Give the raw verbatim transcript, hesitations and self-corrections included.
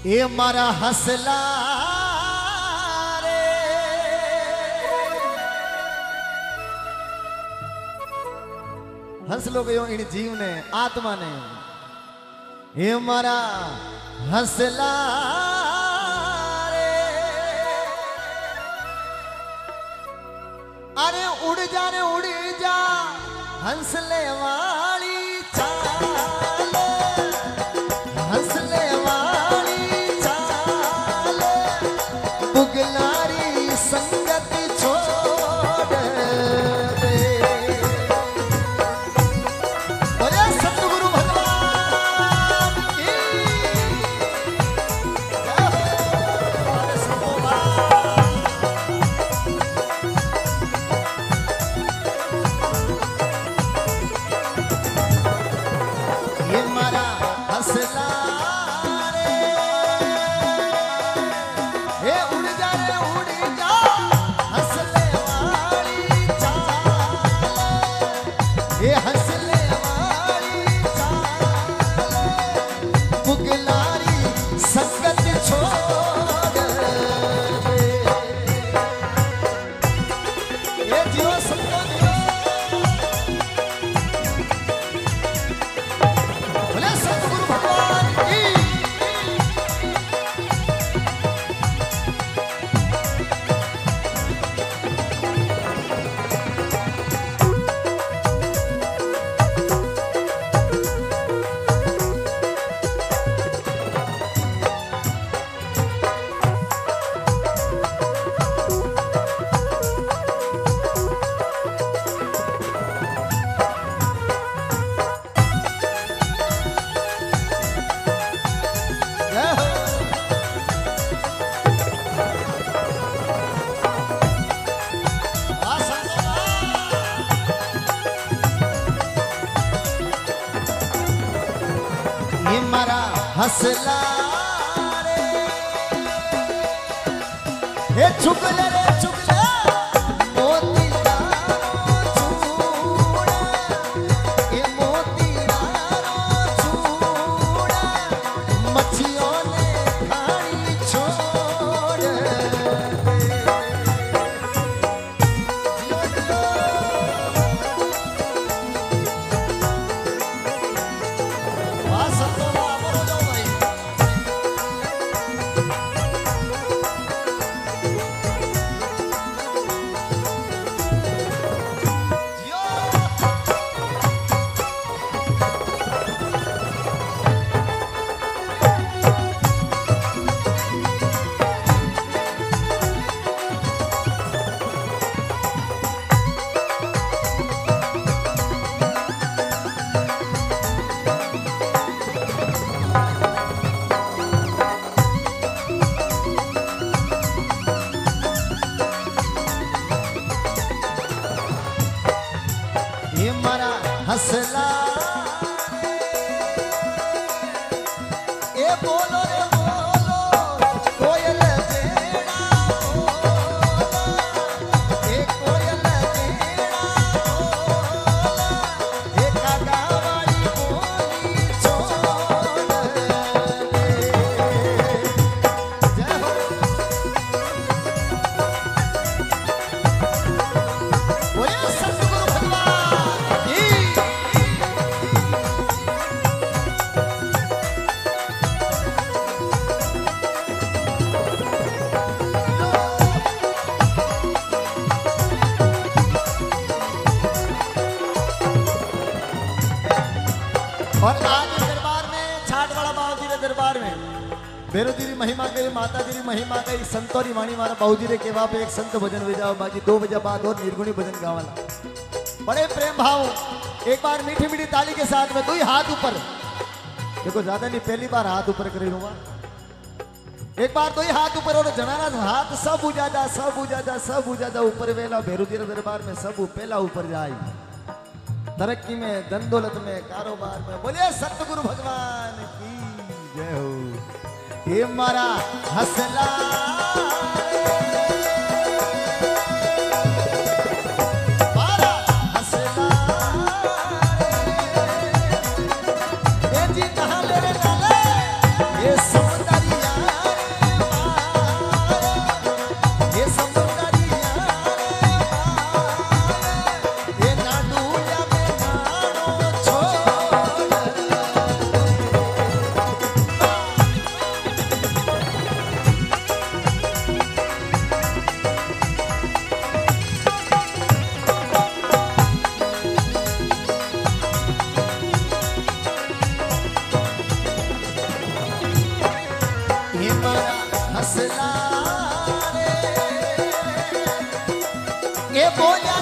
ये मारा हसला रे हंस लो गयो इन जीव ने आत्मा ने ये मारा हसला रे अरे उड़ जा रे उड़ जा हंसले वाली चाल हंसले वाली चाल बुगलारी संगत छोड़ दे बोले सतगुरु भगवान की जय हो। अरे सतोबा ये मारा हसला रे ए उड़ जा रे उड़ जा हंसले वाली चाल ये हंसले वाली चाल बुगलारी संगत छोड़ दे ये जीव संतो बोले सतगुरु भगवान की जय हो। आ संतोबा ये मारा हसला रे हे चुगले रे चुगले मोती डारो चूड़ा ये मोती डारो चूड़ा मच्छियों ने खानी छोड़ दे वाह संतोबा बोलो जाओ भाई जियो ये मारा हसला ए बोलो रे बोलो कोयल जेड़ा बोला ए कोयल जेड़ा बोला ए कागा वाली बोली छोड़ दे जय हो। बोले सतगुरु भगवान की और आज इस दरबार में छाटवाड़ा बाबू जी के दरबार में भैरव जी की महिमा के माता जी की महिमा के संतोरी वाणी मारा बाबू जी रे केवा पे एक संत भजन बजाओ बाकी दो बजे बाद और निर्गुणी भजन गावाला बड़े प्रेम भाव एक बार मीठी मीठी ताली के साथ में दो ही हाथ ऊपर देखो ज्यादा नहीं पहली बार हाथ ऊपर करे लूंगा एक बार दो ही हाथ ऊपर और जनाना हाथ सब उजा जा सब उजा जा सब उजा जा ऊपर वेला भैरव जी के दरबार में सब पहला ऊपर जाए तरक्की में धन दौलत में कारोबार में बोलिए सतगुरु भगवान की जय हो। ये मारा हसला मारा हसला ये जी कहाँ ले रे लाले ये सौंदर्या असला रे ए बोलिया